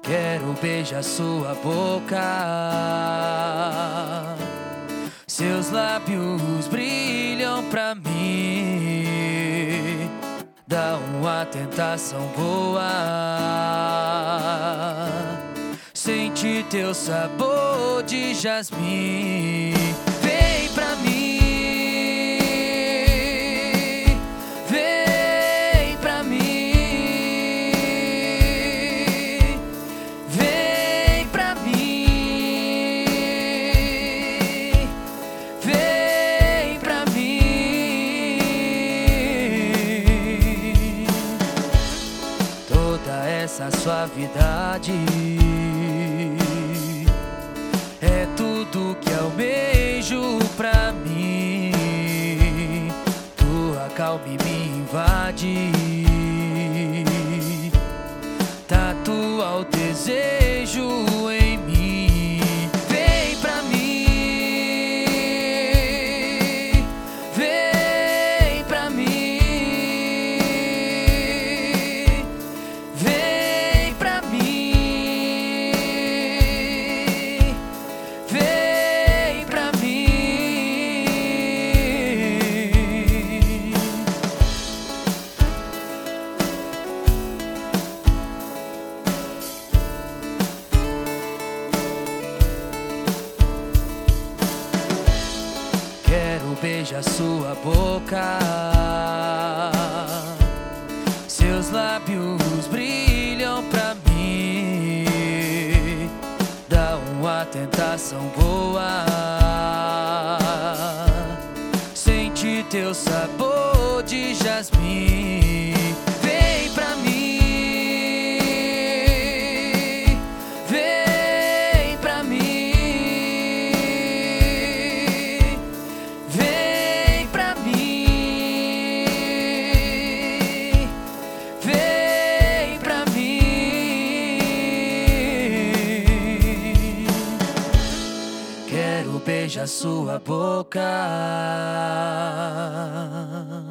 Quero beijar sua boca. Seus lábios brilham pra mim. Dá uma tentação boa. Sente teu sabor de jasmim. Vem pra mim. Essa suavidade é tudo que almejo pra mim. Tua calma me invade, tatua o desejo em mim. Vem pra mim, vem pra mim. Beija sua boca. Seus lábios brilham pra mim. Dá uma tentação boa. Sente teu sabor de jasmim. Vem pra mim. Quero beijar sua boca.